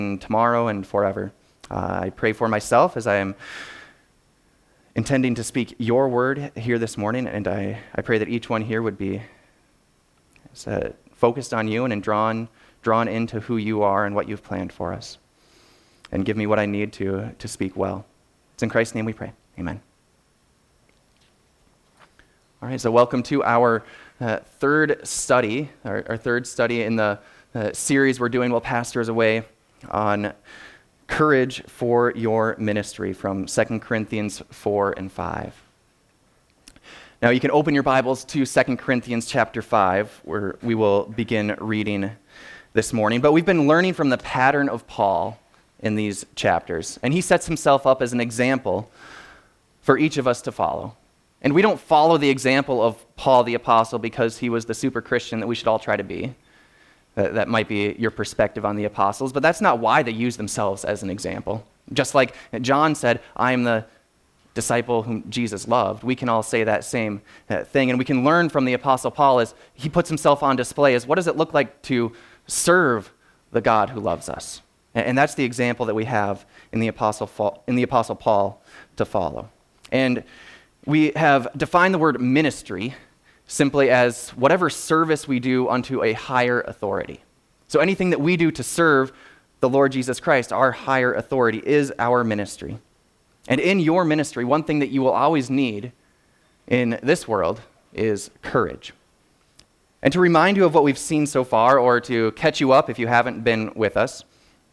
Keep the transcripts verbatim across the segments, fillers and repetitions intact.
tomorrow and forever. Uh, I pray for myself as I am intending to speak your word here this morning, and I, I pray that each one here would be uh, focused on you and, and drawn, drawn into who you are and what you've planned for us. And give me what I need to, to speak well. It's in Christ's name we pray. Amen. All right, so welcome to our uh, third study, our, our third study in the uh, series we're doing while Pastor is away on courage for your ministry from Second Corinthians four and five. Now you can open your Bibles to Second Corinthians chapter five, where we will begin reading this morning. But we've been learning from the pattern of Paul in these chapters, and he sets himself up as an example for each of us to follow. And we don't follow the example of Paul the Apostle because he was the super Christian that we should all try to be. That, that might be your perspective on the apostles, but that's not why they use themselves as an example. Just like John said, I am the disciple whom Jesus loved, we can all say that same uh, thing. And we can learn from the Apostle Paul as he puts himself on display as what does it look like to serve the God who loves us. And, and that's the example that we have in the Apostle, in the Apostle Paul to follow. And we have defined the word ministry simply as whatever service we do unto a higher authority. So anything that we do to serve the Lord Jesus Christ, our higher authority, is our ministry. And in your ministry, one thing that you will always need in this world is courage. And to remind you of what we've seen so far, or to catch you up if you haven't been with us,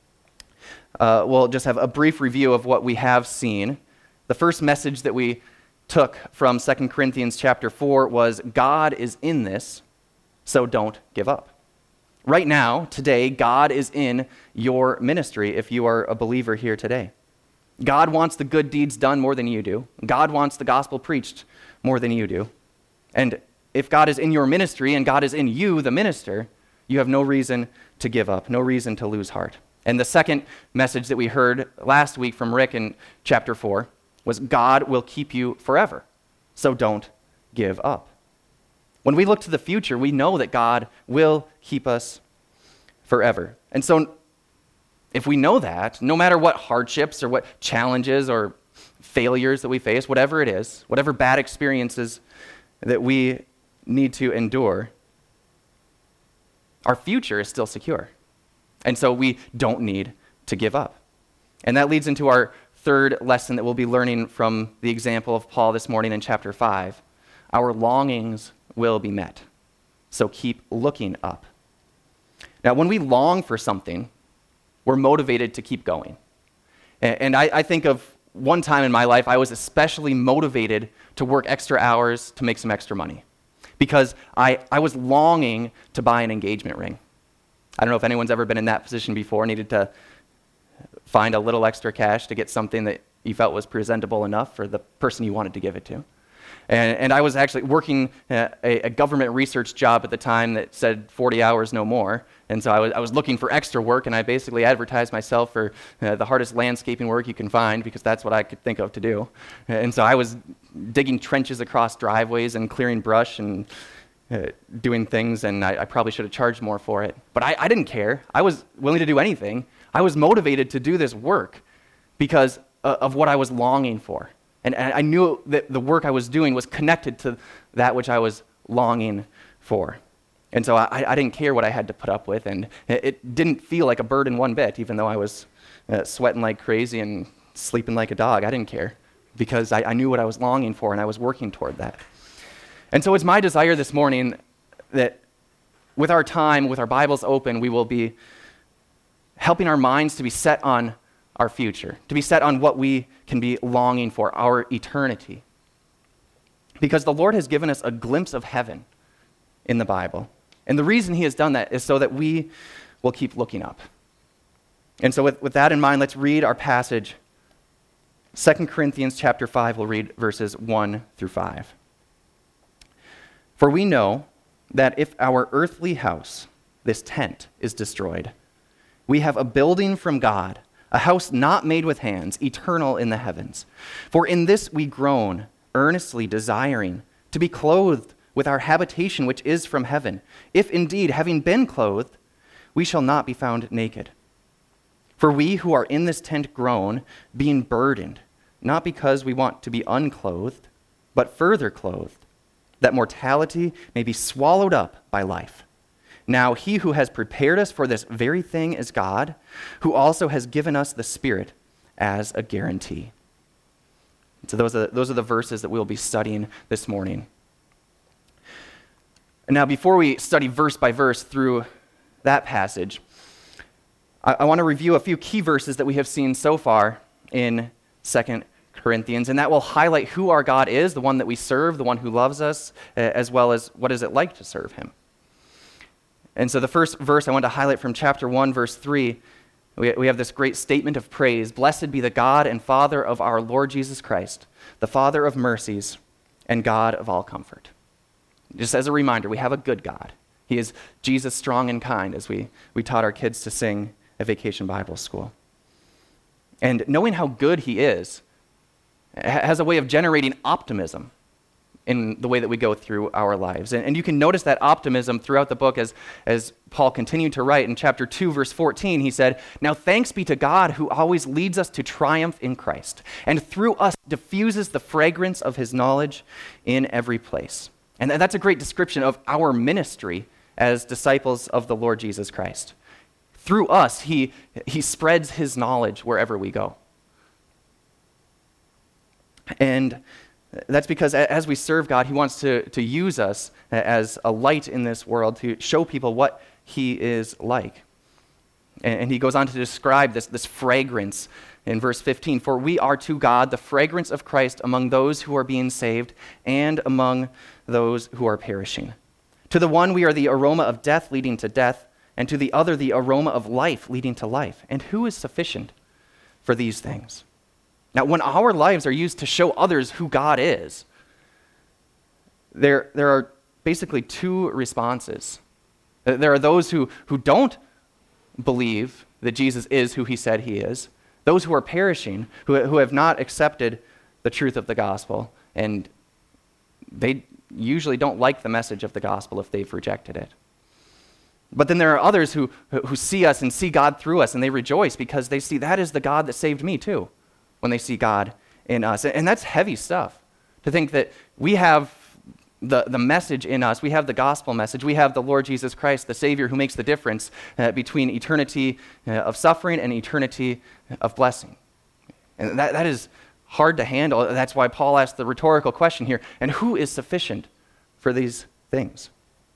uh, we'll just have a brief review of what we have seen. The first message that we took from Second Corinthians chapter four was God is in this, so don't give up. Right now, today, God is in your ministry if you are a believer here today. God wants the good deeds done more than you do. God wants the gospel preached more than you do. And if God is in your ministry and God is in you, the minister, you have no reason to give up, no reason to lose heart. And the second message that we heard last week from Rick in chapter four was God will keep you forever, so don't give up. When we look to the future, we know that God will keep us forever. And so if we know that, no matter what hardships or what challenges or failures that we face, whatever it is, whatever bad experiences that we need to endure, our future is still secure. And so we don't need to give up. And that leads into our third lesson that we'll be learning from the example of Paul this morning in chapter five. Our longings will be met, so keep looking up. Now, when we long for something, we're motivated to keep going. And I, I think of one time in my life, I was especially motivated to work extra hours to make some extra money because I, I was longing to buy an engagement ring. I don't know if anyone's ever been in that position before, needed to find a little extra cash to get something that you felt was presentable enough for the person you wanted to give it to. And, and I was actually working a, a government research job at the time that said forty hours, no more. And so I was, I was looking for extra work, and I basically advertised myself for uh, the hardest landscaping work you can find because that's what I could think of to do. And so I was digging trenches across driveways and clearing brush and uh, doing things, and I, I probably should have charged more for it. But I, I didn't care. I was willing to do anything. I was motivated to do this work because uh, of what I was longing for. And, and I knew that the work I was doing was connected to that which I was longing for. And so I, I didn't care what I had to put up with, and it, it didn't feel like a burden one bit, even though I was uh, sweating like crazy and sleeping like a dog. I didn't care because I, I knew what I was longing for, and I was working toward that. And so it's my desire this morning that with our time, with our Bibles open, we will be helping our minds to be set on our future, to be set on what we can be longing for, our eternity. Because the Lord has given us a glimpse of heaven in the Bible. And the reason he has done that is so that we will keep looking up. And so with, with that in mind, let's read our passage. Second Corinthians chapter five, we'll read verses one through five. For we know that if our earthly house, this tent, is destroyed, we have a building from God, a house not made with hands, eternal in the heavens. For in this we groan, earnestly desiring to be clothed with our habitation which is from heaven, if indeed, having been clothed, we shall not be found naked. For we who are in this tent groan, being burdened, not because we want to be unclothed, but further clothed, that mortality may be swallowed up by life. Now he who has prepared us for this very thing is God, who also has given us the Spirit as a guarantee. So those are, those are the verses that we'll be studying this morning. And now before we study verse by verse through that passage, I, I want to review a few key verses that we have seen so far in Second Corinthians, and that will highlight who our God is, the one that we serve, the one who loves us, as well as what is it like to serve him. And so the first verse I want to highlight from chapter one, verse three, we, we have this great statement of praise. Blessed be the God and Father of our Lord Jesus Christ, the Father of mercies and God of all comfort. Just as a reminder, we have a good God. He is Jesus strong and kind, as we, we taught our kids to sing at Vacation Bible School. And knowing how good he is has a way of generating optimism in the way that we go through our lives. And, and you can notice that optimism throughout the book as, as Paul continued to write. In chapter two, verse fourteen, he said, "Now thanks be to God who always leads us to triumph in Christ, and through us diffuses the fragrance of his knowledge in every place." And that's a great description of our ministry as disciples of the Lord Jesus Christ. Through us, he, he spreads his knowledge wherever we go. And that's because as we serve God, he wants to, to use us as a light in this world to show people what he is like. And, and he goes on to describe this, this fragrance in verse fifteen. "For we are to God the fragrance of Christ among those who are being saved and among those who are perishing. To the one we are the aroma of death leading to death, and to the other the aroma of life leading to life. And who is sufficient for these things?" Now, when our lives are used to show others who God is, there, there are basically two responses. There are those who, who don't believe that Jesus is who he said he is, those who are perishing, who, who have not accepted the truth of the gospel, and they usually don't like the message of the gospel if they've rejected it. But then there are others who, who see us and see God through us, and they rejoice because they see that is the God that saved me too, when they see God in us. And that's heavy stuff, to think that we have the, the message in us, we have the gospel message, we have the Lord Jesus Christ, the Savior who makes the difference uh, between eternity uh, of suffering and eternity of blessing. And that, that is hard to handle. That's why Paul asked the rhetorical question here, and who is sufficient for these things?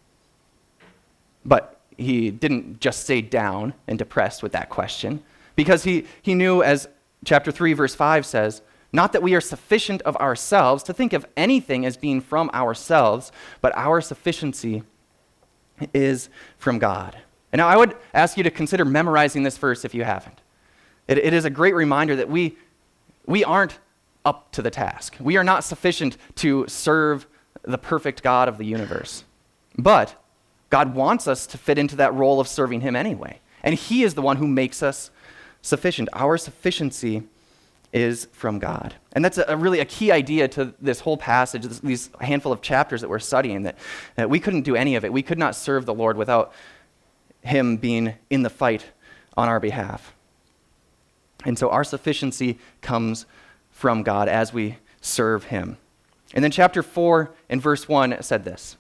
But he didn't just stay down and depressed with that question, because he, he knew, as chapter three, verse five says, "Not that we are sufficient of ourselves to think of anything as being from ourselves, but our sufficiency is from God." And now I would ask you to consider memorizing this verse if you haven't. It, it is a great reminder that we, we aren't up to the task. We are not sufficient to serve the perfect God of the universe. But God wants us to fit into that role of serving him anyway. And he is the one who makes us sufficient. Our sufficiency is from God. And that's a, a really a key idea to this whole passage, this, these handful of chapters that we're studying, that, that we couldn't do any of it. We could not serve the Lord without him being in the fight on our behalf. And so our sufficiency comes from God as we serve him. And then chapter four and verse one said this: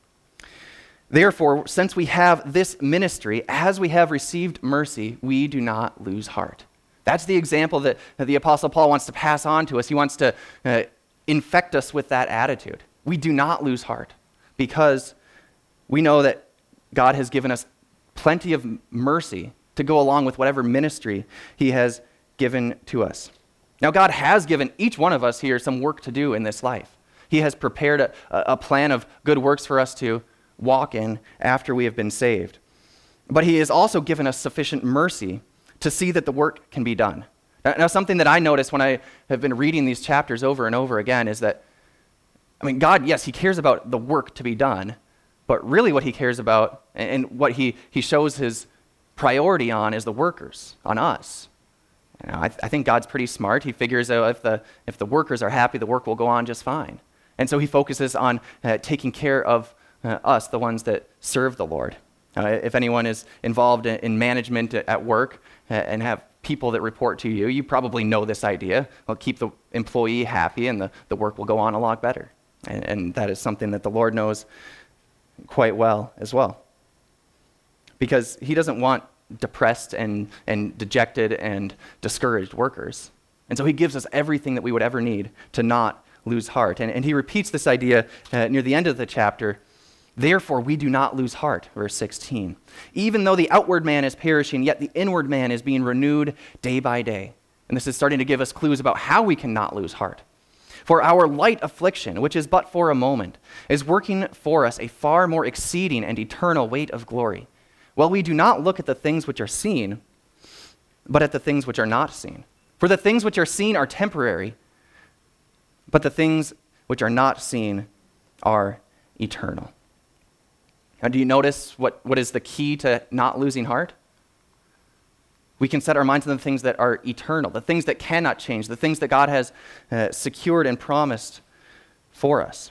"Therefore, since we have this ministry, as we have received mercy, we do not lose heart." That's the example that, that the Apostle Paul wants to pass on to us. He wants to uh, infect us with that attitude. We do not lose heart because we know that God has given us plenty of mercy to go along with whatever ministry he has given to us. Now, God has given each one of us here some work to do in this life. He has prepared a, a plan of good works for us to walk in after we have been saved. But he has also given us sufficient mercy to see that the work can be done. Now, now, something that I notice when I have been reading these chapters over and over again is that, I mean, God, yes, he cares about the work to be done, but really what he cares about and what he, he shows his priority on is the workers, on us. You know, I, th- I think God's pretty smart. He figures out if the, if the workers are happy, the work will go on just fine. And so he focuses on uh, taking care of uh, us, the ones that serve the Lord. Uh, if anyone is involved in, in management at work uh, and have people that report to you, you probably know this idea. Well, keep the employee happy and the, the work will go on a lot better. And, and that is something that the Lord knows quite well as well. Because he doesn't want depressed and, and dejected and discouraged workers. And so he gives us everything that we would ever need to not lose heart. And, and he repeats this idea uh, near the end of the chapter. Therefore, we do not lose heart, verse sixteen. Even though the outward man is perishing, yet the inward man is being renewed day by day. And this is starting to give us clues about how we cannot lose heart. For our light affliction, which is but for a moment, is working for us a far more exceeding and eternal weight of glory. Well, we do not look at the things which are seen, but at the things which are not seen. For the things which are seen are temporary, but the things which are not seen are eternal. Now, do you notice what, what is the key to not losing heart? We can set our minds on the things that are eternal, the things that cannot change, the things that God has uh, secured and promised for us.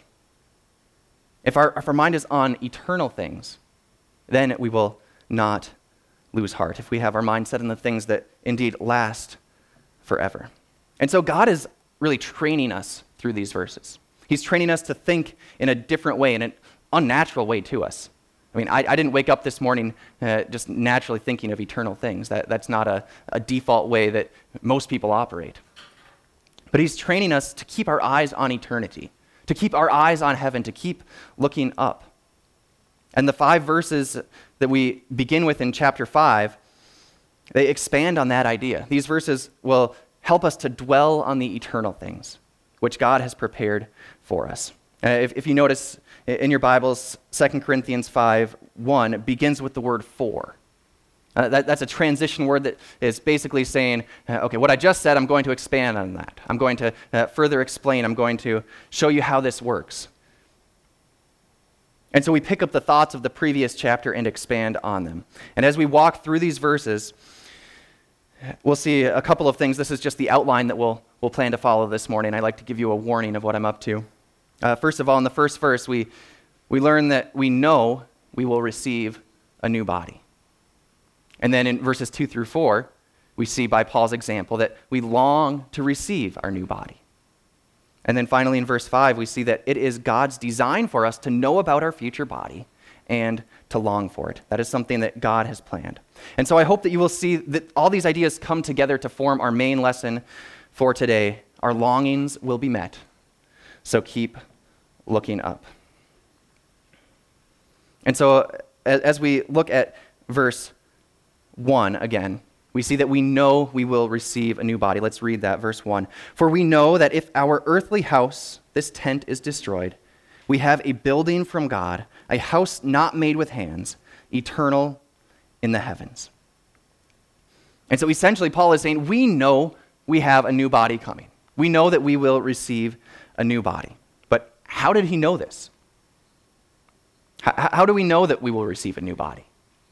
If our, if our mind is on eternal things, then we will not lose heart. If we have our mind set on the things that indeed last forever. And so God is really training us through these verses. He's training us to think in a different way, in an unnatural way to us. I mean, I, I didn't wake up this morning uh, just naturally thinking of eternal things. That, that's not a, a default way that most people operate. But he's training us to keep our eyes on eternity, to keep our eyes on heaven, to keep looking up. And the five verses that we begin with in chapter five, they expand on that idea. These verses will help us to dwell on the eternal things, which God has prepared for us. Uh, if, if you notice in your Bibles, Second Corinthians five one begins with the word for. Uh, that, that's a transition word that is basically saying, uh, okay, what I just said, I'm going to expand on that. I'm going to uh, further explain. I'm going to show you how this works. And so we pick up the thoughts of the previous chapter and expand on them. And as we walk through these verses, we'll see a couple of things. This is just the outline that we'll, we'll plan to follow this morning. I'd like to give you a warning of what I'm up to. Uh, first of all, in the first verse, we, we learn that we know we will receive a new body. And then in verses two through four, we see by Paul's example that we long to receive our new body. And then finally in verse five, we see that it is God's design for us to know about our future body and to long for it. That is something that God has planned. And so I hope that you will see that all these ideas come together to form our main lesson for today. Our longings will be met. So keep looking up. And so as we look at verse one again, we see that we know we will receive a new body. Let's read that, verse one. For we know that if our earthly house, this tent, is destroyed, we have a building from God, a house not made with hands, eternal in the heavens. And so essentially Paul is saying we know we have a new body coming. We know that we will receive a new body. But how did he know this? How, how do we know that we will receive a new body?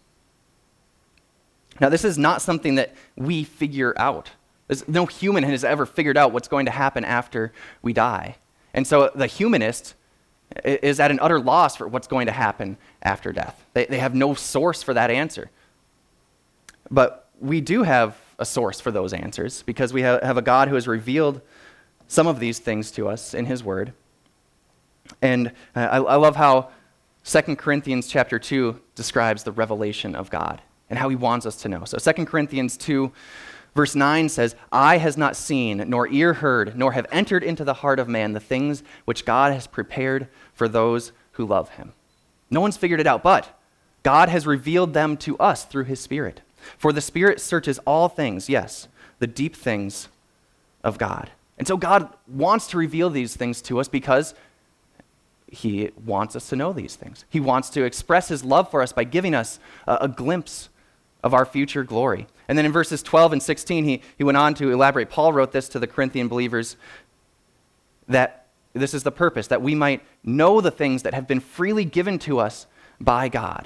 Now, this is not something that we figure out. There's, no human has ever figured out what's going to happen after we die. And so the humanist is at an utter loss for what's going to happen after death. They, they have no source for that answer. But we do have a source for those answers because we have, have a God who has revealed some of these things to us in his word. And uh, I, I love how Second Corinthians chapter two describes the revelation of God and how he wants us to know. So Second Corinthians two, verse nine says, "Eye has not seen, nor ear heard, nor have entered into the heart of man the things which God has prepared for those who love him." No one's figured it out, but God has revealed them to us through his Spirit. For the Spirit searches all things, yes, the deep things of God. And so God wants to reveal these things to us because he wants us to know these things. He wants to express his love for us by giving us a, a glimpse of our future glory. And then in verses twelve and sixteen, he, he went on to elaborate. Paul wrote this to the Corinthian believers, that this is the purpose, that we might know the things that have been freely given to us by God.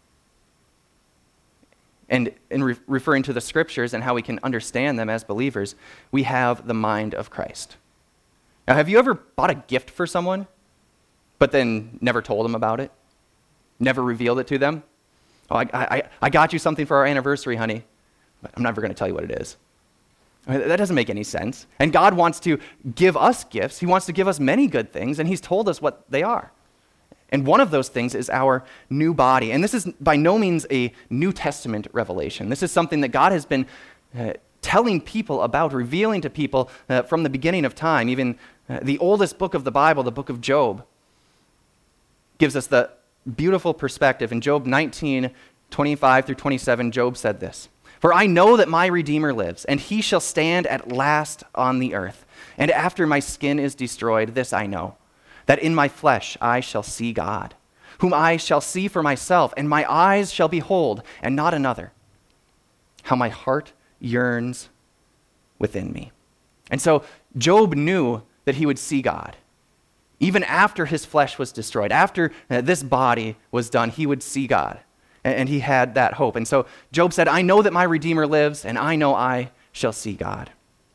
And in re- referring to the scriptures and how we can understand them as believers, we have the mind of Christ. Now, have you ever bought a gift for someone, but then never told them about it? Never revealed it to them? Oh, I, I, I got you something for our anniversary, honey, but I'm never going to tell you what it is. That doesn't make any sense. And God wants to give us gifts. He wants to give us many good things, and he's told us what they are. And one of those things is our new body. And this is by no means a New Testament revelation. This is something that God has been uh, telling people about, revealing to people uh, from the beginning of time. Even uh, the oldest book of the Bible, the book of Job, gives us the beautiful perspective. In Job nineteen, twenty-five through twenty-seven, Job said this: "For I know that my Redeemer lives, and he shall stand at last on the earth. And after my skin is destroyed, this I know, that in my flesh I shall see God, whom I shall see for myself, and my eyes shall behold, and not another. How my heart yearns within me." And so Job knew that he would see God. Even after his flesh was destroyed, after uh, this body was done, he would see God. And, and he had that hope. And so Job said, "I know that my Redeemer lives, and I know I shall see God."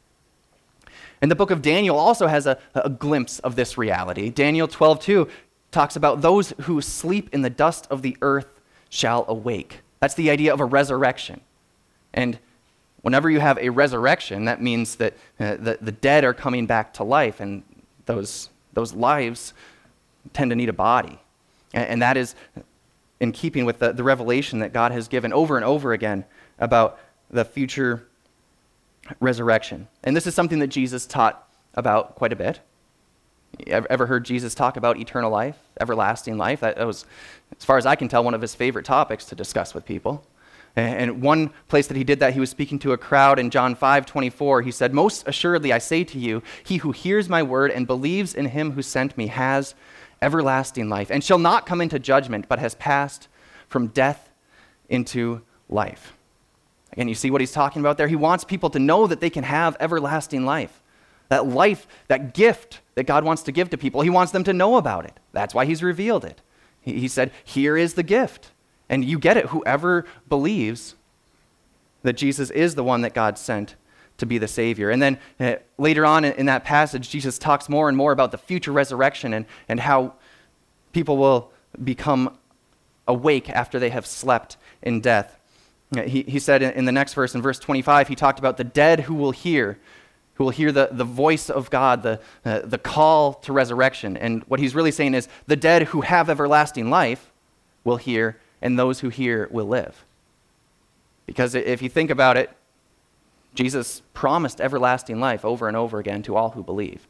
And the book of Daniel also has a, a glimpse of this reality. Daniel twelve two talks about those who sleep in the dust of the earth shall awake. That's the idea of a resurrection. And whenever you have a resurrection, that means that uh, the, the dead are coming back to life, and those, those lives tend to need a body. And, and that is in keeping with the, the revelation that God has given over and over again about the future resurrection. And this is something that Jesus taught about quite a bit. Ever, ever heard Jesus talk about eternal life, everlasting life? That, that was, as far as I can tell, one of his favorite topics to discuss with people. And, and one place that he did that, he was speaking to a crowd in John five twenty-four. He said, "Most assuredly I say to you, he who hears my word and believes in him who sent me has everlasting life, and shall not come into judgment, but has passed from death into life." Again, you see what he's talking about there? He wants people to know that they can have everlasting life. That life, that gift that God wants to give to people, he wants them to know about it. That's why he's revealed it. He, he said, here is the gift. And you get it, whoever believes that Jesus is the one that God sent to be the Savior. And then uh, later on in, in that passage, Jesus talks more and more about the future resurrection and, and how people will become awake after they have slept in death. He, he said in the next verse, in verse twenty-five, he talked about the dead who will hear, who will hear the, the voice of God, the, uh, the call to resurrection. And what he's really saying is the dead who have everlasting life will hear, and those who hear will live. Because if you think about it, Jesus promised everlasting life over and over again to all who believe.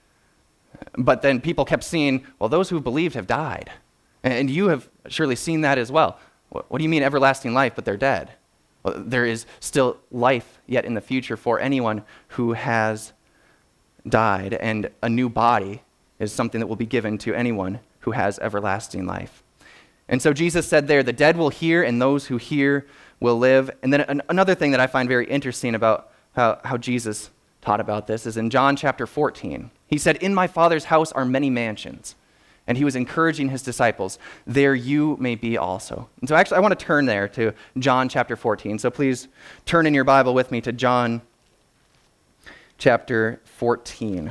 But then people kept seeing, well, those who believed have died. And you have surely seen that as well. What do you mean everlasting life, but they're dead? Well, there is still life yet in the future for anyone who has died, and a new body is something that will be given to anyone who has everlasting life. And so Jesus said there, the dead will hear, and those who hear will live. And then an- another thing that I find very interesting about how, how Jesus taught about this is in John chapter fourteen. He said, "In my Father's house are many mansions." And he was encouraging his disciples, "There you may be also." And so actually I want to turn there to John chapter fourteen. So please turn in your Bible with me to John chapter fourteen.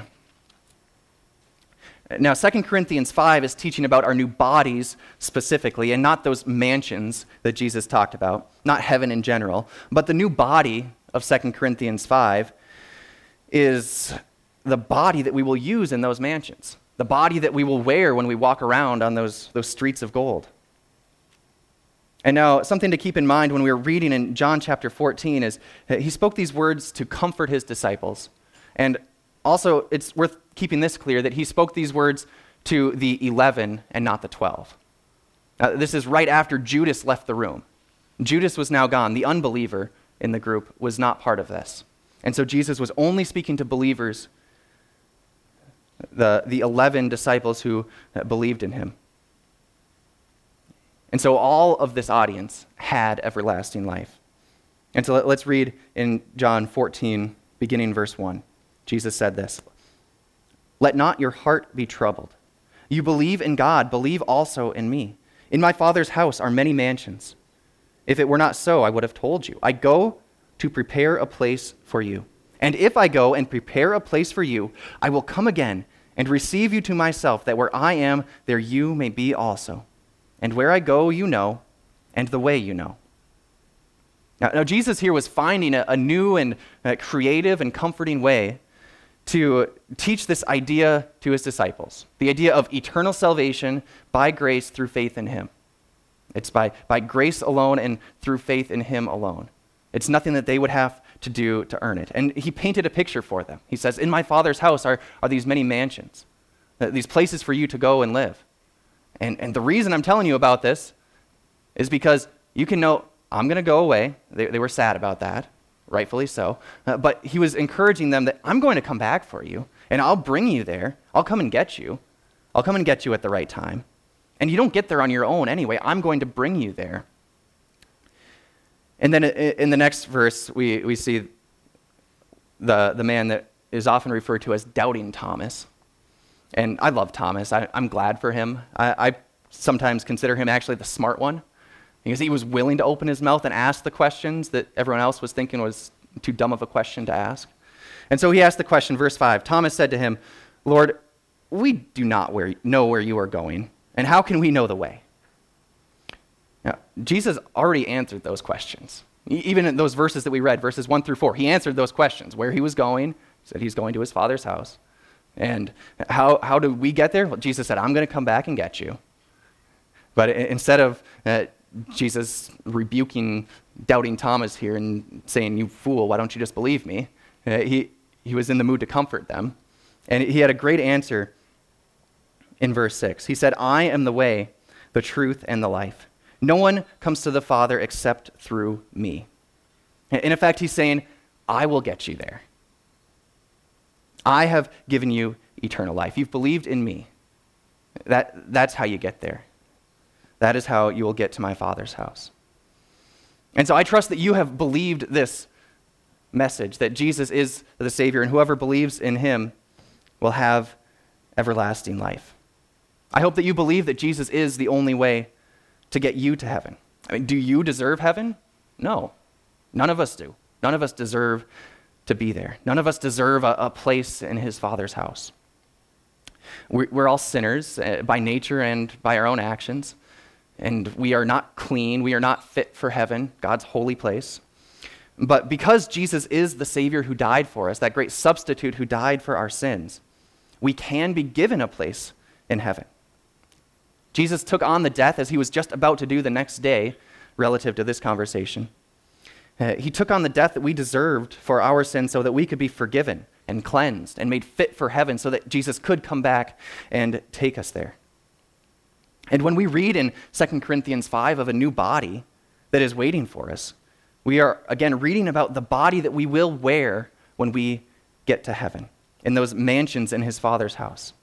Now, Second Corinthians five is teaching about our new bodies specifically, and not those mansions that Jesus talked about, not heaven in general, but the new body of Second Corinthians five is the body that we will use in those mansions. The body that we will wear when we walk around on those, those streets of gold. And now, something to keep in mind when we were reading in John chapter fourteen is he spoke these words to comfort his disciples. And also, it's worth keeping this clear that he spoke these words to the eleven and not the twelve. Now, this is right after Judas left the room. Judas was now gone. The unbeliever in the group was not part of this. And so Jesus was only speaking to believers, the, the eleven disciples who believed in him. And so all of this audience had everlasting life. And so let, let's read in John fourteen, beginning in verse one. Jesus said this, "Let not your heart be troubled. You believe in God, believe also in me. In my Father's house are many mansions. If it were not so, I would have told you. I go to prepare a place for you. And if I go and prepare a place for you, I will come again and receive you to myself, that where I am, there you may be also. And where I go, you know, and the way you know." Now, now Jesus here was finding a, a new and uh, creative and comforting way to teach this idea to his disciples, the idea of eternal salvation by grace through faith in him. It's by, by grace alone and through faith in him alone. It's nothing that they would have to do to earn it. And he painted a picture for them. He says, in my Father's house are, are these many mansions, uh, these places for you to go and live. And, and the reason I'm telling you about this is because you can know I'm going to go away. They, they were sad about that, rightfully so. Uh, but he was encouraging them that I'm going to come back for you, and I'll bring you there. I'll come and get you. I'll come and get you at the right time. And you don't get there on your own anyway. I'm going to bring you there. And then in the next verse, we, we see the, the man that is often referred to as Doubting Thomas. And I love Thomas. I, I'm glad for him. I, I sometimes consider him actually the smart one, because he was willing to open his mouth and ask the questions that everyone else was thinking was too dumb of a question to ask. And so he asked the question, verse five, Thomas said to him, Lord, we do not where, know where you are going, and how can we know the way? Now, Jesus already answered those questions. Even in those verses that we read, verses one through four, he answered those questions. Where he was going, he said he's going to his Father's house. And how, how do we get there? Well, Jesus said, I'm going to come back and get you. But instead of uh, Jesus rebuking Doubting Thomas here and saying, you fool, why don't you just believe me? Uh, he, he was in the mood to comfort them. And he had a great answer in verse six. He said, I am the way, the truth, and the life. No one comes to the Father except through me. And in effect, he's saying, I will get you there. I have given you eternal life. You've believed in me. That, that's how you get there. That is how you will get to my Father's house. And so I trust that you have believed this message, that Jesus is the Savior, and whoever believes in him will have everlasting life. I hope that you believe that Jesus is the only way to get you to heaven. I mean, do you deserve heaven? No. None of us do. None of us deserve to be there. None of us deserve a, a place in his Father's house. We're, we're all sinners uh, by nature and by our own actions, and we are not clean. We are not fit for heaven, God's holy place. But because Jesus is the Savior who died for us, that great substitute who died for our sins, we can be given a place in heaven. Jesus took on the death as he was just about to do the next day, relative to this conversation. Uh, he took on the death that we deserved for our sins so that we could be forgiven and cleansed and made fit for heaven so that Jesus could come back and take us there. And when we read in Second Corinthians five of a new body that is waiting for us, we are, again, reading about the body that we will wear when we get to heaven, in those mansions in his Father's house.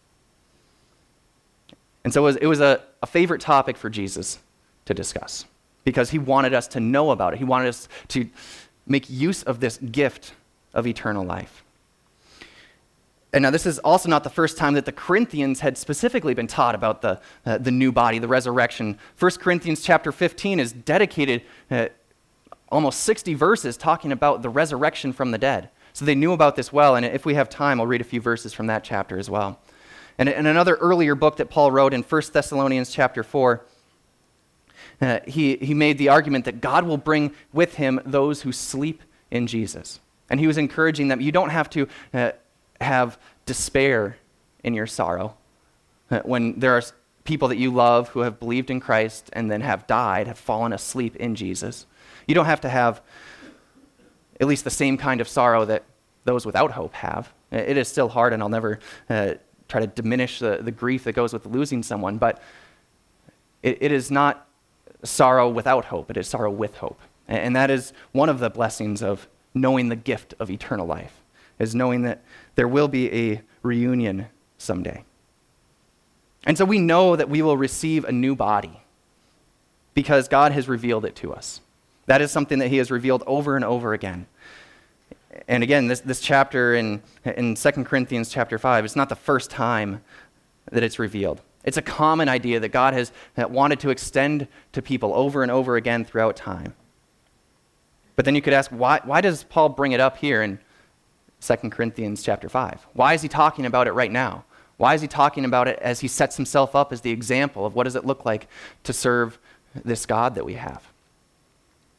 And so it was, it was a, a favorite topic for Jesus to discuss because he wanted us to know about it. He wanted us to make use of this gift of eternal life. And now this is also not the first time that the Corinthians had specifically been taught about the, uh, the new body, the resurrection. First Corinthians chapter fifteen is dedicated uh, almost sixty verses talking about the resurrection from the dead. So they knew about this well, and if we have time, I'll read a few verses from that chapter as well. And in another earlier book that Paul wrote in First Thessalonians chapter four, uh, he, he made the argument that God will bring with him those who sleep in Jesus. And he was encouraging them, you don't have to uh, have despair in your sorrow. Uh, when there are people that you love who have believed in Christ and then have died, have fallen asleep in Jesus, you don't have to have at least the same kind of sorrow that those without hope have. It is still hard, and I'll never uh, try to diminish the, the grief that goes with losing someone, but it, it is not sorrow without hope. It is sorrow with hope. And, and that is one of the blessings of knowing the gift of eternal life, is knowing that there will be a reunion someday. And so we know that we will receive a new body because God has revealed it to us. That is something that he has revealed over and over again. And again, this, this chapter in, in Second Corinthians chapter five, it's not the first time that it's revealed. It's a common idea that God has wanted to extend to people over and over again throughout time. But then you could ask, why, why does Paul bring it up here in Second Corinthians chapter five? Why is he talking about it right now? Why is he talking about it as he sets himself up as the example of what does it look like to serve this God that we have?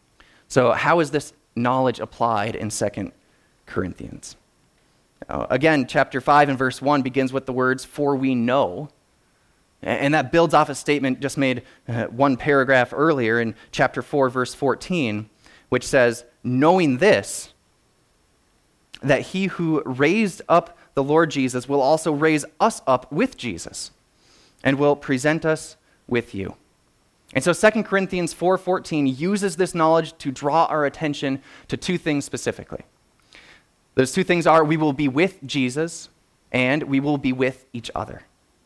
So how is this knowledge applied in Second Corinthians? Uh, again, chapter five and verse one begins with the words, "For we know," and that builds off a statement just made uh, one paragraph earlier in chapter four, verse fourteen, which says, "Knowing this, that he who raised up the Lord Jesus will also raise us up with Jesus and will present us with you." And so Second Corinthians four fourteen uses this knowledge to draw our attention to two things specifically. Those two things are, we will be with Jesus and we will be with each other.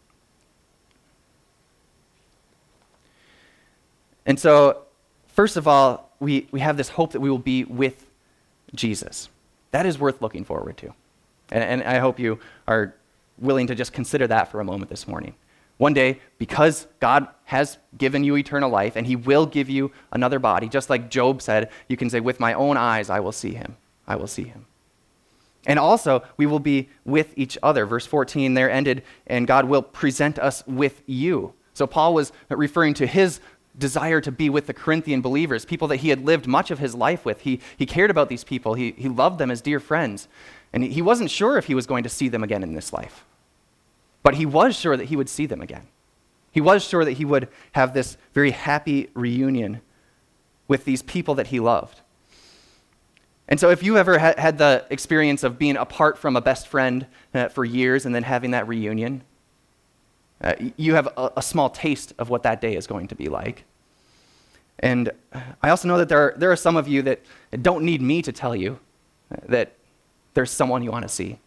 And so, first of all, we, we have this hope that we will be with Jesus. That is worth looking forward to. And, and I hope you are willing to just consider that for a moment this morning. One day, because God has given you eternal life and he will give you another body, just like Job said, you can say, "With my own eyes I will see him. I will see him." And also, we will be with each other. Verse fourteen there ended, "And God will present us with you." So Paul was referring to his desire to be with the Corinthian believers, people that he had lived much of his life with. He, he cared about these people. He, he loved them as dear friends. And he, he wasn't sure if he was going to see them again in this life. But he was sure that he would see them again. He was sure that he would have this very happy reunion with these people that he loved. And so if you ever ha- had the experience of being apart from a best friend uh, for years and then having that reunion, uh, you have a, a small taste of what that day is going to be like. And I also know that there are, there are some of you that don't need me to tell you that there's someone you want to see.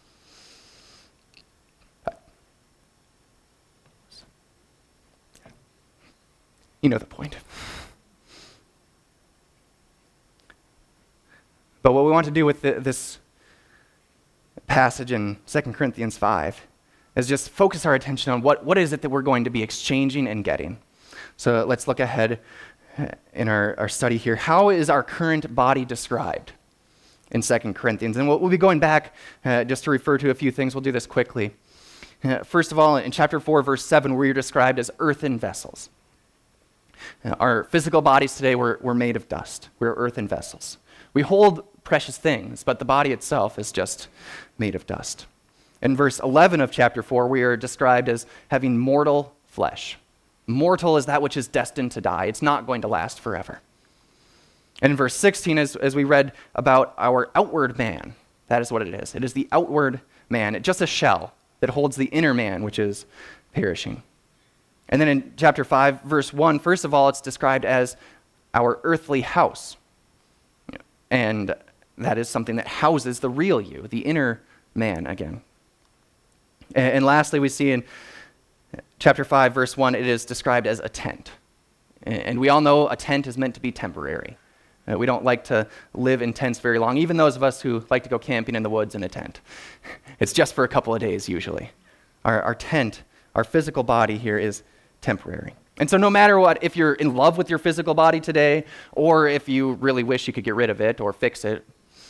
You know the point. But what we want to do with the, this passage in Second Corinthians five is just focus our attention on what, what is it that we're going to be exchanging and getting. So let's look ahead in our, our study here. How is our current body described in Second Corinthians? And we'll, we'll be going back uh, just to refer to a few things. We'll do this quickly. Uh, first of all, in chapter four, verse seven, we are described as earthen vessels. Uh, our physical bodies today were, were made of dust. We're earthen vessels. We hold precious things, but the body itself is just made of dust. In verse eleven of chapter four, we are described as having mortal flesh. Mortal is that which is destined to die. It's not going to last forever. And in verse sixteen, as, as we read about our outward man, that is what it is. It is the outward man, just a shell that holds the inner man, which is perishing. And then in chapter five, verse one, first of all, it's described as our earthly house. And that is something that houses the real you, the inner man again. And, and lastly, we see in chapter five, verse one, it is described as a tent. And, and we all know a tent is meant to be temporary. Uh, we don't like to live in tents very long, even those of us who like to go camping in the woods in a tent. It's just for a couple of days usually. Our, our tent, our physical body here is temporary. And so no matter what, if you're in love with your physical body today, or if you really wish you could get rid of it or fix it,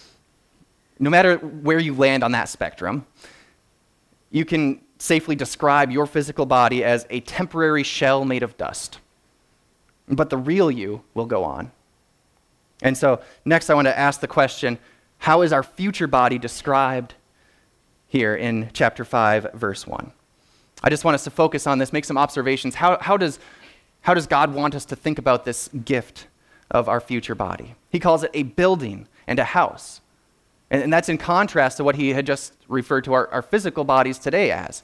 no matter where you land on that spectrum, you can safely describe your physical body as a temporary shell made of dust. But the real you will go on. And so next I want to ask the question, how is our future body described here in chapter five, verse one? I just want us to focus on this, make some observations. How, how, does, how does God want us to think about this gift of our future body? He calls it a building and a house. And, and that's in contrast to what he had just referred to our, our physical bodies today as.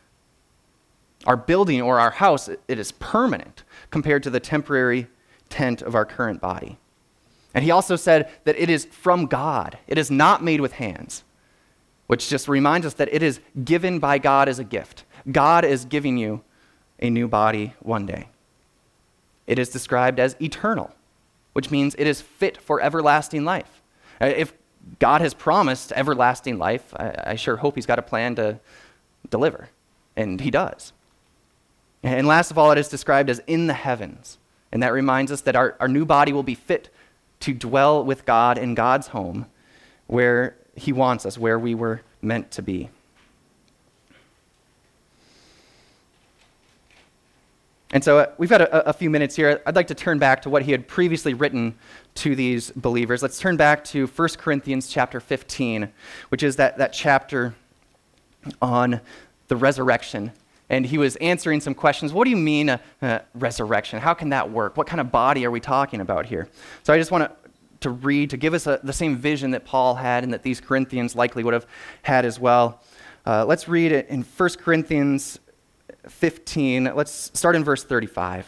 Our building or our house, it, it is permanent compared to the temporary tent of our current body. And he also said that it is from God. It is not made with hands, which just reminds us that it is given by God as a gift. God is giving you a new body one day. It is described as eternal, which means it is fit for everlasting life. If God has promised everlasting life, I, I sure hope he's got a plan to deliver, and he does. And last of all, it is described as in the heavens, and that reminds us that our, our new body will be fit to dwell with God in God's home, where he wants us, where we were meant to be. And so uh, we've got a, a few minutes here. I'd like to turn back to what he had previously written to these believers. Let's turn back to First Corinthians chapter fifteen, which is that, that chapter on the resurrection. And he was answering some questions. What do you mean uh, uh, resurrection? How can that work? What kind of body are we talking about here? So I just want to to read, to give us a, the same vision that Paul had and that these Corinthians likely would have had as well. Uh, let's read it in First Corinthians fifteen. Let's start in verse thirty-five.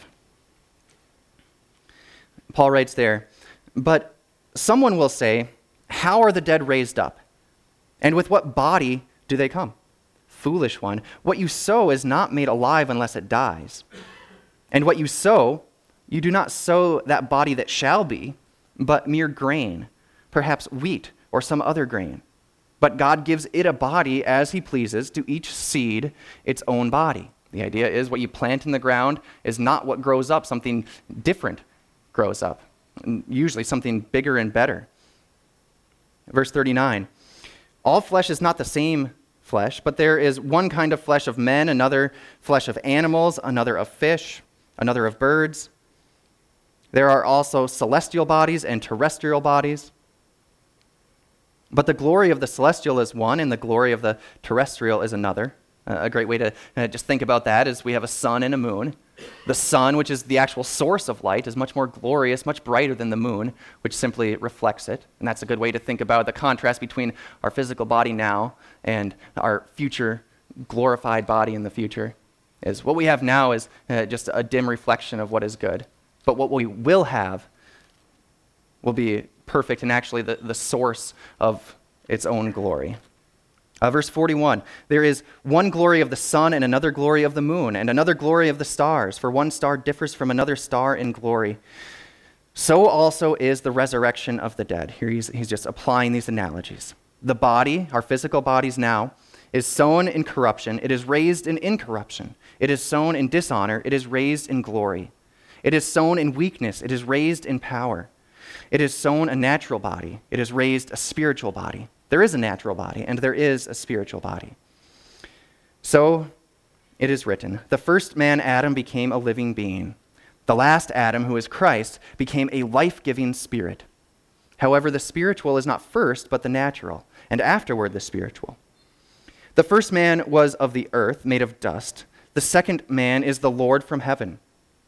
Paul writes there, "But someone will say, 'How are the dead raised up? And with what body do they come?' Foolish one, what you sow is not made alive unless it dies. And what you sow, you do not sow that body that shall be, but mere grain, perhaps wheat or some other grain. But God gives it a body as he pleases, to each seed its own body." The idea is what you plant in the ground is not what grows up. Something different grows up, and usually something bigger and better. Verse thirty-nine, "All flesh is not the same flesh, but there is one kind of flesh of men, another flesh of animals, another of fish, another of birds. There are also celestial bodies and terrestrial bodies. But the glory of the celestial is one, and the glory of the terrestrial is another." Uh, a great way to uh, just think about that is we have a sun and a moon. The sun, which is the actual source of light, is much more glorious, much brighter than the moon, which simply reflects it. And that's a good way to think about the contrast between our physical body now and our future glorified body in the future. Is what we have now is uh, just a dim reflection of what is good. But what we will have will be perfect and actually the, the source of its own glory. Uh, verse forty-one, "There is one glory of the sun and another glory of the moon and another glory of the stars, for one star differs from another star in glory. So also is the resurrection of the dead." Here he's, he's just applying these analogies. "The body, our physical bodies now, is sown in corruption. It is raised in incorruption. It is sown in dishonor. It is raised in glory. It is sown in weakness. It is raised in power. It is sown a natural body. It is raised a spiritual body. There is a natural body, and there is a spiritual body. So it is written, the first man, Adam, became a living being. The last Adam, who is Christ, became a life-giving spirit. However, the spiritual is not first, but the natural, and afterward the spiritual. The first man was of the earth, made of dust. The second man is the Lord from heaven.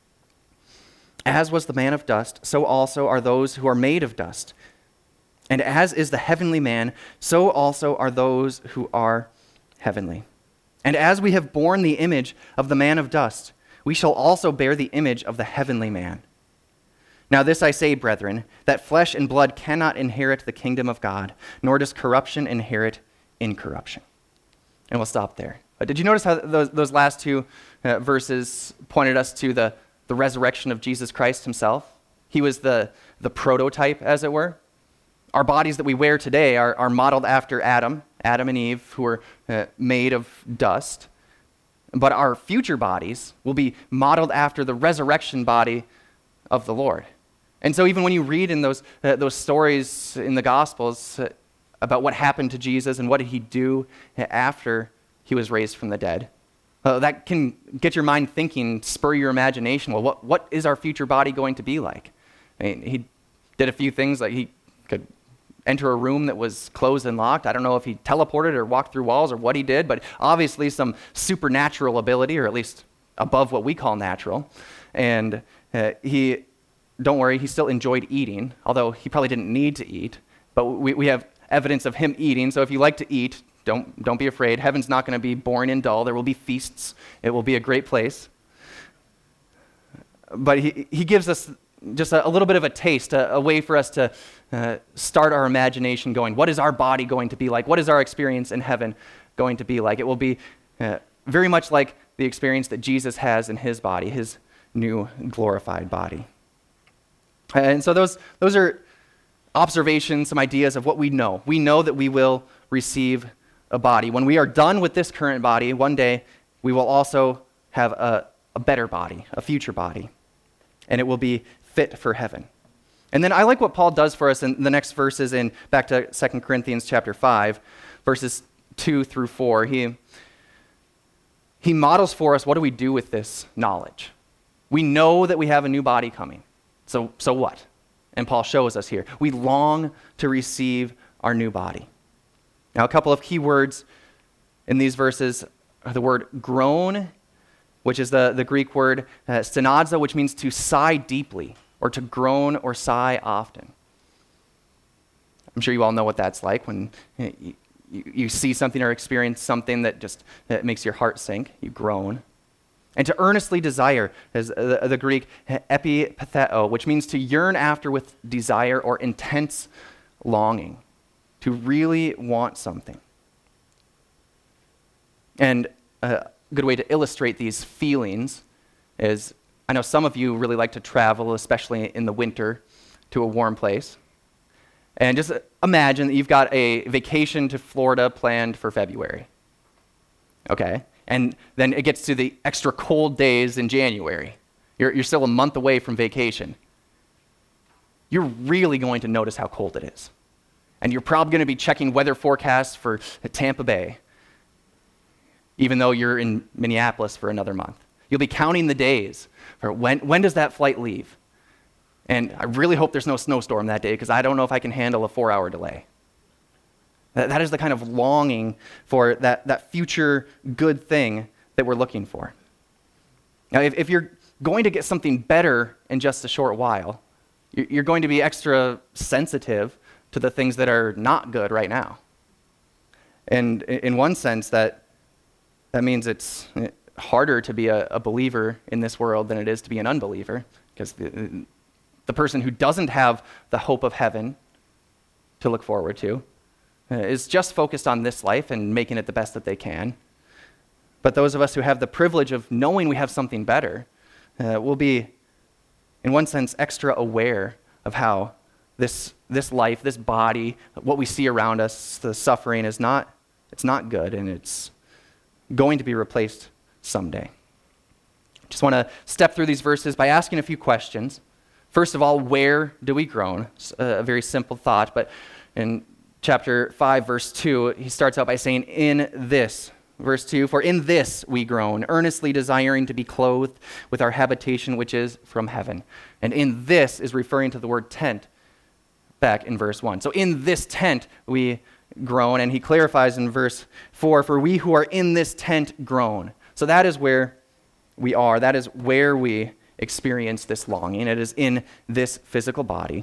As was the man of dust, so also are those who are made of dust. And as is the heavenly man, so also are those who are heavenly. And as we have borne the image of the man of dust, we shall also bear the image of the heavenly man. Now this I say, brethren, that flesh and blood cannot inherit the kingdom of God, nor does corruption inherit incorruption." And we'll stop there. But did you notice how those, those last two uh, verses pointed us to the, the resurrection of Jesus Christ himself? He was the, the prototype, as it were. Our bodies that we wear today are, are modeled after Adam, Adam and Eve, who were uh, made of dust. But our future bodies will be modeled after the resurrection body of the Lord. And so even when you read in those, uh, those stories in the Gospels uh, about what happened to Jesus and what did he do after he was raised from the dead, uh, that can get your mind thinking, spur your imagination. Well, what, what is our future body going to be like? I mean, he did a few things, like he could enter a room that was closed and locked. I don't know if he teleported or walked through walls or what he did, but obviously some supernatural ability, or at least above what we call natural. And uh, he, don't worry, he still enjoyed eating, although he probably didn't need to eat. But we, we have evidence of him eating, so if you like to eat, don't, don't be afraid. Heaven's not going to be boring and dull. There will be feasts. It will be a great place. But he, he gives us just a, a little bit of a taste, a, a way for us to uh, start our imagination going. What is our body going to be like? What is our experience in heaven going to be like? It will be uh, very much like the experience that Jesus has in his body, his new glorified body. And so those, those are observations, some ideas of what we know. We know that we will receive a body. When we are done with this current body, one day we will also have a, a better body, a future body, and it will be fit for heaven. And then I like what Paul does for us in the next verses in back to Second Corinthians chapter five, verses two through four. He, he models for us, what do we do with this knowledge? We know that we have a new body coming. So, so what? And Paul shows us here. We long to receive our new body. Now, a couple of key words in these verses are the word groan, which is the, the Greek word uh, synadzo, which means to sigh deeply, or to groan or sigh often. I'm sure you all know what that's like when you, you, you see something or experience something that just that makes your heart sink. You groan. And to earnestly desire is the, the Greek epipatheo, which means to yearn after with desire or intense longing, to really want something. And a good way to illustrate these feelings is, I know some of you really like to travel, especially in the winter, to a warm place. And just imagine that you've got a vacation to Florida planned for February. Okay? And then it gets to the extra cold days in January. You're, you're still a month away from vacation. You're really going to notice how cold it is. And you're probably going to be checking weather forecasts for Tampa Bay, even though you're in Minneapolis for another month. You'll be counting the days for when, when does that flight leave? And I really hope there's no snowstorm that day because I don't know if I can handle a four-hour delay. That, that is the kind of longing for that, that future good thing that we're looking for. Now, if, if you're going to get something better in just a short while, you're, you're going to be extra sensitive to the things that are not good right now. And in one sense, that that means it's harder to be a, a believer in this world than it is to be an unbeliever, because the, the person who doesn't have the hope of heaven to look forward to uh, is just focused on this life and making it the best that they can. But those of us who have the privilege of knowing we have something better uh, will be, in one sense, extra aware of how this this life, this body, what we see around us, the suffering is not, it's not good, and it's going to be replaced someday. Just want to step through these verses by asking a few questions. First of all, where do we groan? It's a very simple thought, but in chapter five, verse two, he starts out by saying, in this. Verse two, for in this we groan, earnestly desiring to be clothed with our habitation which is from heaven. And in this is referring to the word tent back in verse one. So in this tent we groan, and he clarifies in verse four, for we who are in this tent groan. So that is where we are. That is where we experience this longing. It is in this physical body.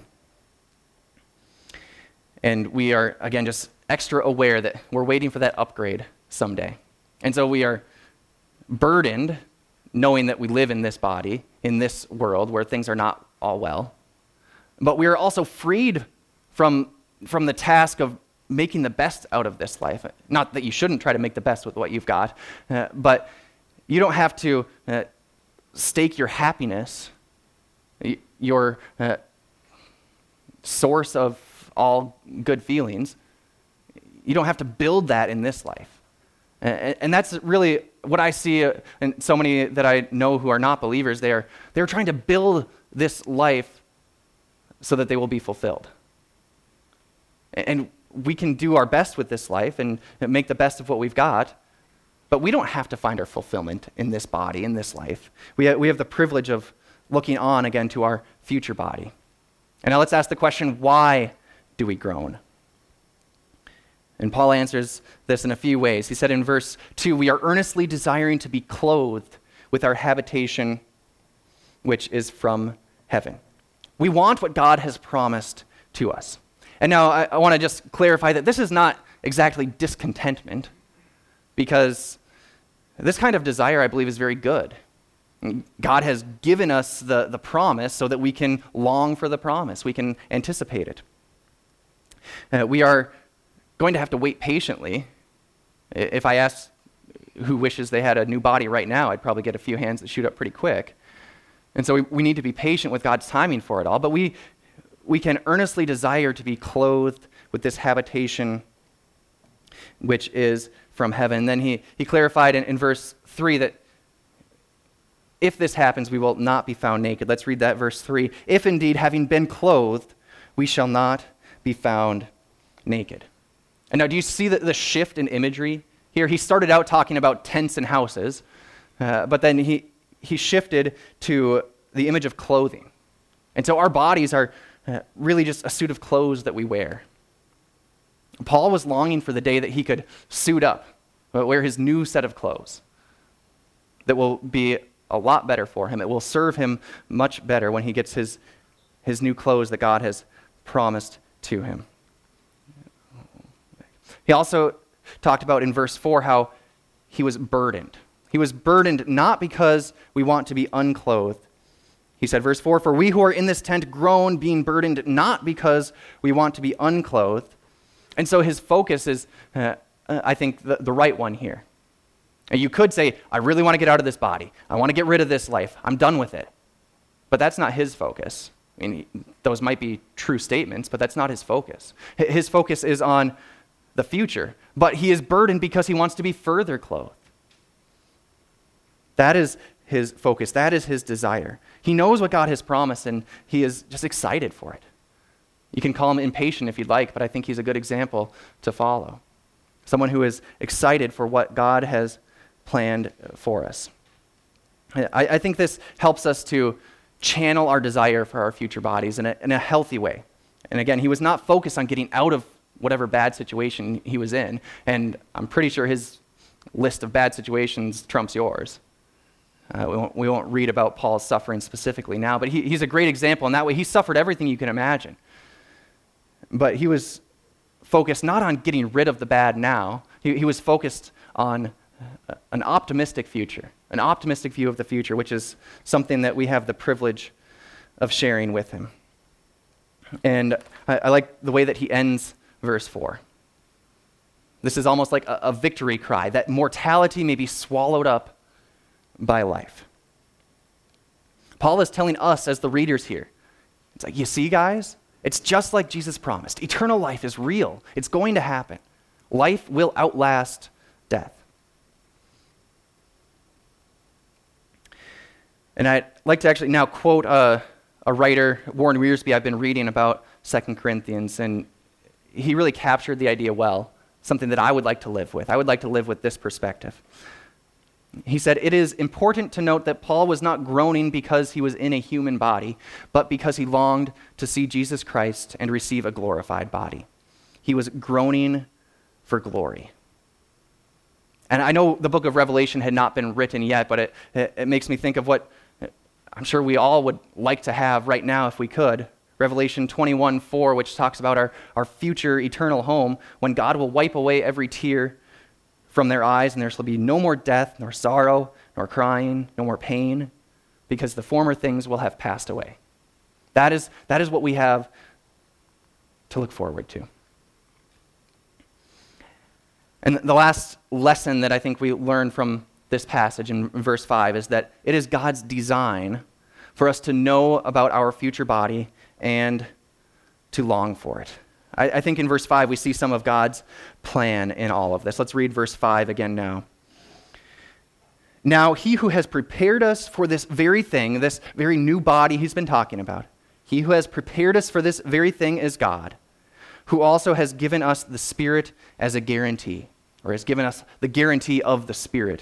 And we are, again, just extra aware that we're waiting for that upgrade someday. And so we are burdened knowing that we live in this body, in this world where things are not all well. But we are also freed from, from the task of making the best out of this life. Not that you shouldn't try to make the best with what you've got, uh, but you don't have to uh, stake your happiness, your uh, source of all good feelings. You don't have to build that in this life. And, and that's really what I see uh, in so many that I know who are not believers. They're, they're trying to build this life so that they will be fulfilled. And we can do our best with this life and make the best of what we've got, but we don't have to find our fulfillment in this body, in this life. We have, we have the privilege of looking on again to our future body. And now let's ask the question, why do we groan? And Paul answers this in a few ways. He said in verse two, we are earnestly desiring to be clothed with our habitation, which is from heaven. We want what God has promised to us. And now I, I want to just clarify that this is not exactly discontentment, because this kind of desire, I believe, is very good. God has given us the, the promise so that we can long for the promise. We can anticipate it. Uh, we are going to have to wait patiently. If I asked who wishes they had a new body right now, I'd probably get a few hands that shoot up pretty quick. And so we, we need to be patient with God's timing for it all, but we we can earnestly desire to be clothed with this habitation which is from heaven. Then he, he clarified in, in verse three that if this happens, we will not be found naked. Let's read that verse three. If indeed, having been clothed, we shall not be found naked. And now, do you see the, the shift in imagery here? He started out talking about tents and houses, uh, but then he he shifted to the image of clothing. And so our bodies are uh, really just a suit of clothes that we wear. Paul was longing for the day that he could suit up, wear his new set of clothes that will be a lot better for him. It will serve him much better when he gets his, his new clothes that God has promised to him. He also talked about in verse four how he was burdened. He was burdened not because we want to be unclothed. He said, verse four, "For we who are in this tent groan, being burdened not because we want to be unclothed." And so his focus is, uh, I think, the, the right one here. And you could say, I really want to get out of this body. I want to get rid of this life. I'm done with it. But that's not his focus. I mean, those might be true statements, but that's not his focus. His focus is on the future. But he is burdened because he wants to be further clothed. That is his focus. That is his desire. He knows what God has promised, and he is just excited for it. You can call him impatient if you'd like, but I think he's a good example to follow. Someone who is excited for what God has planned for us. I, I think this helps us to channel our desire for our future bodies in a, in a healthy way. And again, he was not focused on getting out of whatever bad situation he was in, and I'm pretty sure his list of bad situations trumps yours. Uh, we, won't, we won't read about Paul's suffering specifically now, but he, he's a great example in that way. He suffered everything you can imagine. But he was focused not on getting rid of the bad now. He, he was focused on an optimistic future, an optimistic view of the future, which is something that we have the privilege of sharing with him. And I, I like the way that he ends verse four. This is almost like a, a victory cry, that mortality may be swallowed up by life. Paul is telling us as the readers here, it's like, you see, guys? It's just like Jesus promised. Eternal life is real. It's going to happen. Life will outlast death. And I'd like to actually now quote a, a writer, Warren Wiersbe. I've been reading about Second Corinthians, and he really captured the idea well, something that I would like to live with. I would like to live with this perspective. He said, "It is important to note that Paul was not groaning because he was in a human body, but because he longed to see Jesus Christ and receive a glorified body. He was groaning for glory." And I know the book of Revelation had not been written yet, but it, it, it makes me think of what I'm sure we all would like to have right now if we could. Revelation twenty-one four, which talks about our, our future eternal home, when God will wipe away every tear from their eyes, and there shall be no more death, nor sorrow, nor crying, no more pain, because the former things will have passed away. That is, that is what we have to look forward to. And the last lesson that I think we learn from this passage in verse five is that it is God's design for us to know about our future body and to long for it. I, I think in verse five we see some of God's plan in all of this. Let's read verse five again now. "Now he who has prepared us for this very thing," this very new body he's been talking about, "he who has prepared us for this very thing is God, who also has given us the Spirit as a guarantee," or has given us the guarantee of the Spirit.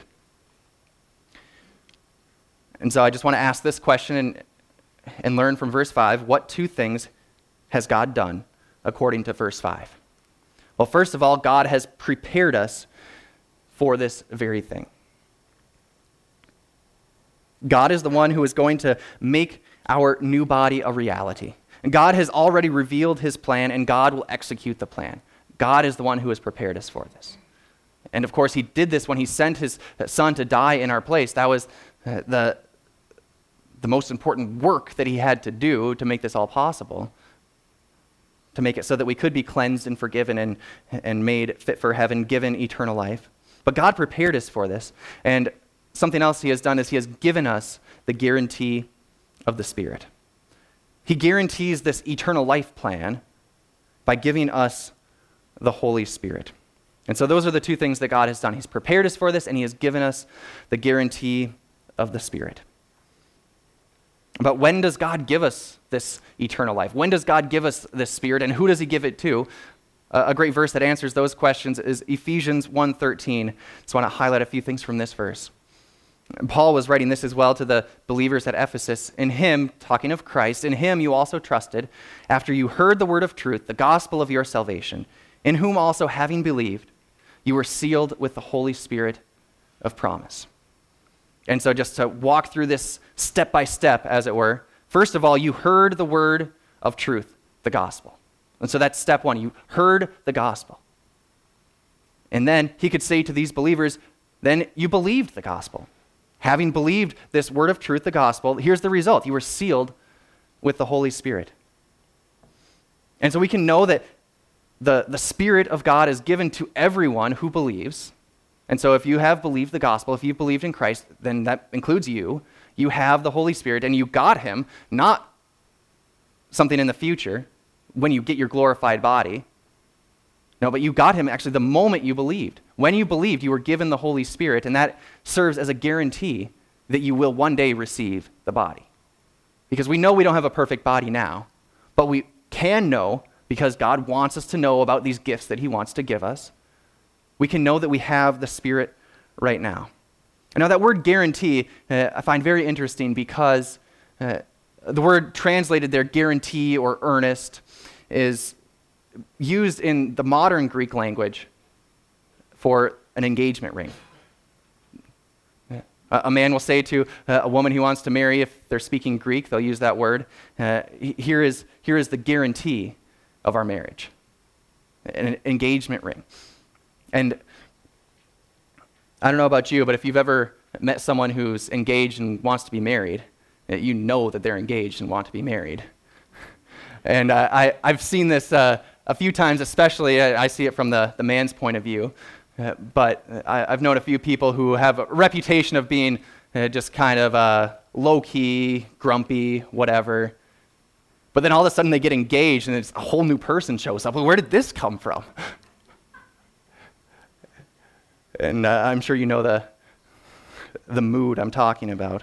And so I just want to ask this question and, and learn from verse five, what two things has God done according to verse five? Well, first of all, God has prepared us for this very thing. God is the one who is going to make our new body a reality. And God has already revealed his plan, and God will execute the plan. God is the one who has prepared us for this. And of course, he did this when he sent his son to die in our place. That was uh, the, the most important work that he had to do to make this all possible, to make it so that we could be cleansed and forgiven and, and made fit for heaven, given eternal life. But God prepared us for this. And something else he has done is he has given us the guarantee of the Spirit. He guarantees this eternal life plan by giving us the Holy Spirit. And so those are the two things that God has done. He's prepared us for this, and he has given us the guarantee of the Spirit. But when does God give us this eternal life? When does God give us this Spirit, and who does he give it to? Uh, a great verse that answers those questions is Ephesians one thirteen. Just want to highlight a few things from this verse. Paul was writing this as well to the believers at Ephesus. In him, talking of Christ, in him you also trusted, after you heard the word of truth, the gospel of your salvation, in whom also, having believed, you were sealed with the Holy Spirit of promise. And so just to walk through this step by step, as it were, first of all, you heard the word of truth, the gospel. And so that's step one. You heard the gospel. And then he could say to these believers, then you believed the gospel. Having believed this word of truth, the gospel, here's the result. You were sealed with the Holy Spirit. And so we can know that the, the Spirit of God is given to everyone who believes. And so if you have believed the gospel, if you've believed in Christ, then that includes you. You have the Holy Spirit, and you got him, not something in the future when you get your glorified body. No, but you got him actually the moment you believed. When you believed, you were given the Holy Spirit, and that serves as a guarantee that you will one day receive the body. Because we know we don't have a perfect body now, but we can know, because God wants us to know about these gifts that he wants to give us, we can know that we have the Spirit right now. And now that word guarantee, uh, I find very interesting because uh, the word translated there, guarantee or earnest, is used in the modern Greek language for an engagement ring. A, a man will say to uh, a woman he wants to marry, if they're speaking Greek, they'll use that word. Uh, here is, here is the guarantee of our marriage, an engagement ring. And I don't know about you, but if you've ever met someone who's engaged and wants to be married, you know that they're engaged and want to be married. And uh, I, I've seen this uh, a few times, especially I, I see it from the, the man's point of view. Uh, but I, I've known a few people who have a reputation of being uh, just kind of uh, low-key, grumpy, whatever. But then all of a sudden they get engaged and it's a whole new person shows up. Well, where did this come from? And uh, I'm sure you know the, the mood I'm talking about.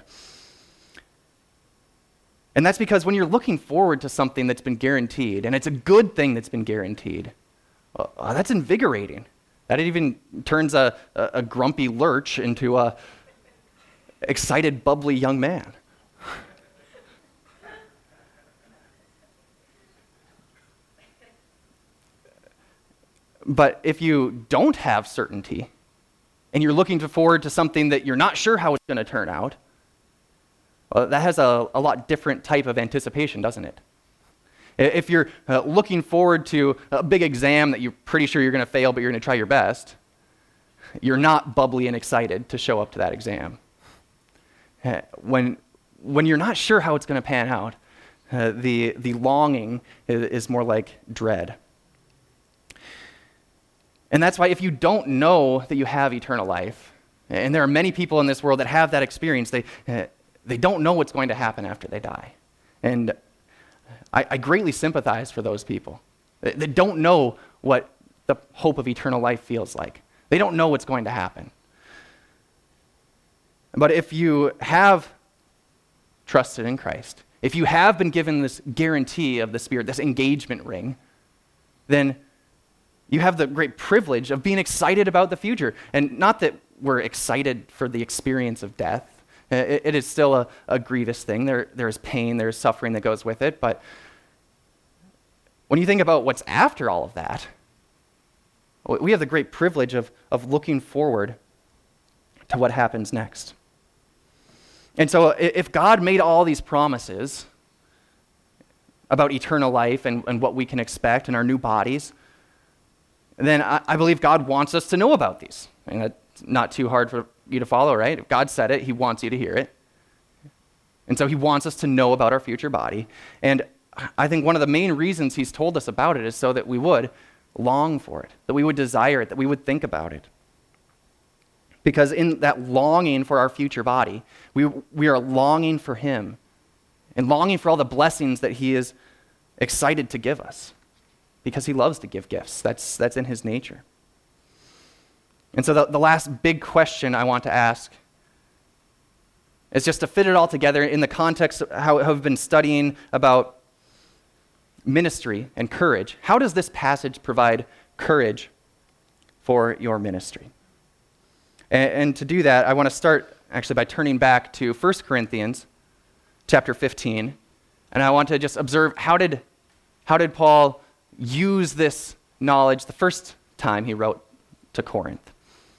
And that's because when you're looking forward to something that's been guaranteed, and it's a good thing that's been guaranteed, well, uh, that's invigorating. That even turns a, a, a grumpy lurch into a excited, bubbly young man. But if you don't have certainty, and you're looking forward to something that you're not sure how it's going to turn out, well, that has a, a lot different type of anticipation, doesn't it? If you're uh, looking forward to a big exam that you're pretty sure you're going to fail, but you're going to try your best, you're not bubbly and excited to show up to that exam. Uh, when, when you're not sure how it's going to pan out, uh, the, the longing is, is more like dread. And that's why if you don't know that you have eternal life, and there are many people in this world that have that experience, they, uh, they don't know what's going to happen after they die. And I, I greatly sympathize for those people. They, they don't know what the hope of eternal life feels like. They don't know what's going to happen. But if you have trusted in Christ, if you have been given this guarantee of the Spirit, this engagement ring, then you have the great privilege of being excited about the future. And not that we're excited for the experience of death. It, it is still a, a grievous thing. There, there's pain, there's suffering that goes with it. But when you think about what's after all of that, we have the great privilege of, of looking forward to what happens next. And so if God made all these promises about eternal life and, and what we can expect in our new bodies, then I, I believe God wants us to know about these. I mean, that's not too hard for you to follow, right? If God said it, he wants you to hear it. And so he wants us to know about our future body. And I think one of the main reasons he's told us about it is so that we would long for it, that we would desire it, that we would think about it. Because in that longing for our future body, we, we are longing for him and longing for all the blessings that he is excited to give us. Because he loves to give gifts. That's, that's in his nature. And so the, the last big question I want to ask is just to fit it all together in the context of how I've been studying about ministry and courage. How does this passage provide courage for your ministry? And, and to do that, I want to start actually by turning back to First Corinthians chapter fifteen, and I want to just observe how did, how did Paul use this knowledge the first time he wrote to Corinth.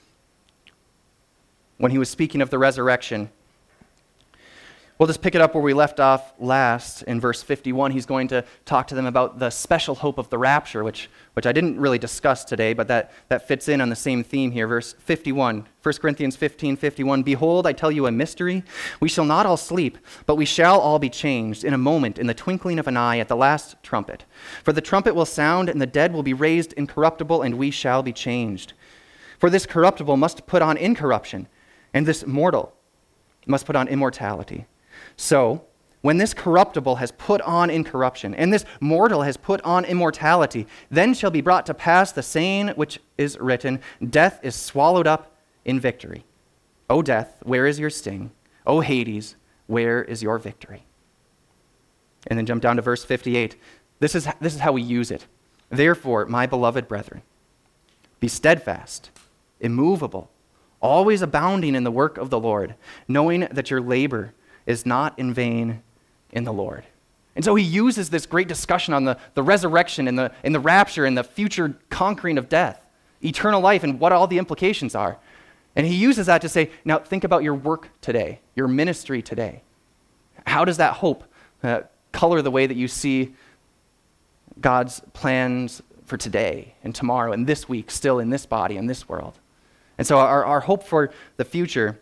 When he was speaking of the resurrection, we'll just pick it up where we left off last in verse fifty-one. He's going to talk to them about the special hope of the rapture, which, which I didn't really discuss today, but that, that fits in on the same theme here. Verse fifty-one, First Corinthians fifteen fifty-one. Behold, I tell you a mystery. We shall not all sleep, but we shall all be changed in a moment, in the twinkling of an eye, at the last trumpet. For the trumpet will sound, and the dead will be raised incorruptible, and we shall be changed. For this corruptible must put on incorruption, and this mortal must put on immortality. So, when this corruptible has put on incorruption, and this mortal has put on immortality, then shall be brought to pass the saying which is written, Death is swallowed up in victory. O death, where is your sting? O Hades, where is your victory? And then jump down to verse fifty-eight. This is, this is how we use it. Therefore, my beloved brethren, be steadfast, immovable, always abounding in the work of the Lord, knowing that your labor is not in vain in the Lord. And so he uses this great discussion on the, the resurrection and the, and the rapture and the future conquering of death, eternal life, and what all the implications are. And he uses that to say, now think about your work today, your ministry today. How does that hope uh, color the way that you see God's plans for today and tomorrow and this week, still in this body and this world? And so our, our hope for the future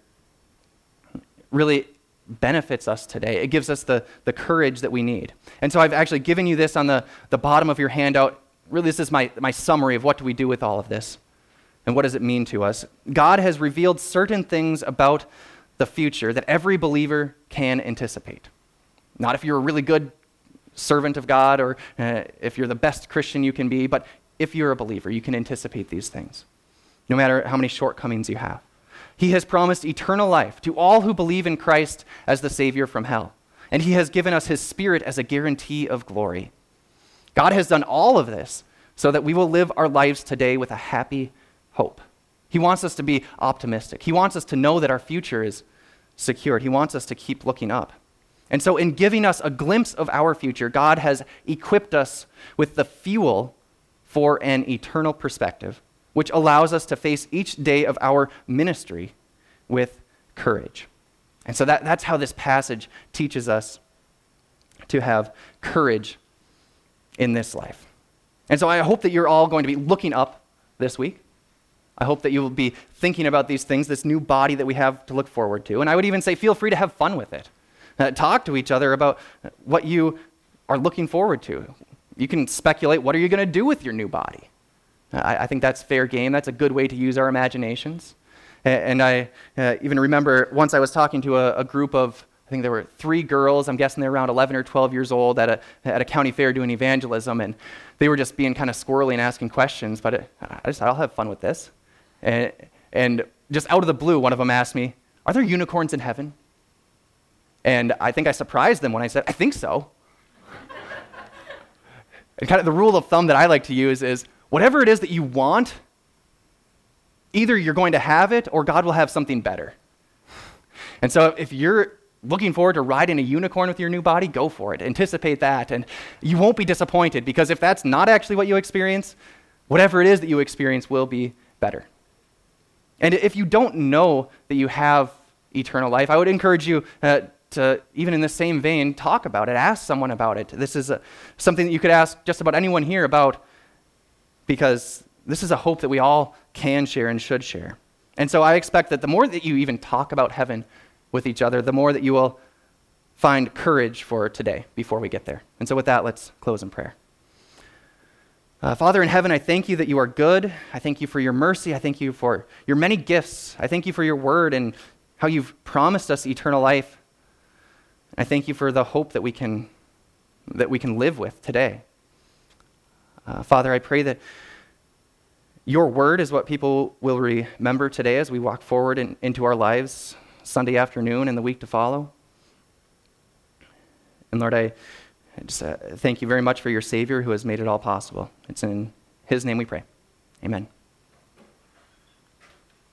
really benefits us today. It gives us the, the courage that we need. And so I've actually given you this on the, the bottom of your handout. Really, this is my, my summary of what do we do with all of this and what does it mean to us. God has revealed certain things about the future that every believer can anticipate. Not if you're a really good servant of God or uh, if you're the best Christian you can be, but if you're a believer, you can anticipate these things, no matter how many shortcomings you have. He has promised eternal life to all who believe in Christ as the Savior from hell. And he has given us his Spirit as a guarantee of glory. God has done all of this so that we will live our lives today with a happy hope. He wants us to be optimistic. He wants us to know that our future is secured. He wants us to keep looking up. And so in giving us a glimpse of our future, God has equipped us with the fuel for an eternal perspective, which allows us to face each day of our ministry with courage. And so that, that's how this passage teaches us to have courage in this life. And so I hope that you're all going to be looking up this week. I hope that you will be thinking about these things, this new body that we have to look forward to. And I would even say feel free to have fun with it. Uh, talk to each other about what you are looking forward to. You can speculate, what are you going to do with your new body? I, I think that's fair game. That's a good way to use our imaginations. And, and I uh, even remember once I was talking to a, a group of, I think there were three girls, I'm guessing they're around eleven or twelve years old, at a, at a county fair doing evangelism, and they were just being kind of squirrely and asking questions, but it, I just thought, I'll have fun with this. And, and just out of the blue, one of them asked me, are there unicorns in heaven? And I think I surprised them when I said, I think so. And kind of the rule of thumb that I like to use is, whatever it is that you want, either you're going to have it or God will have something better. And so if you're looking forward to riding a unicorn with your new body, go for it. Anticipate that, and you won't be disappointed, because if that's not actually what you experience, whatever it is that you experience will be better. And if you don't know that you have eternal life, I would encourage you uh, to, even in the same vein, talk about it. Ask someone about it. This is a, something that you could ask just about anyone here about, because this is a hope that we all can share and should share. And so I expect that the more that you even talk about heaven with each other, the more that you will find courage for today before we get there. And so with that, let's close in prayer. Uh, Father in heaven, I thank you that you are good. I thank you for your mercy. I thank you for your many gifts. I thank you for your word and how you've promised us eternal life. I thank you for the hope that we can that we can live with today. Uh, Father, I pray that your word is what people will remember today as we walk forward in, into our lives Sunday afternoon and the week to follow. And Lord, I just uh, thank you very much for your Savior who has made it all possible. It's in his name we pray. Amen.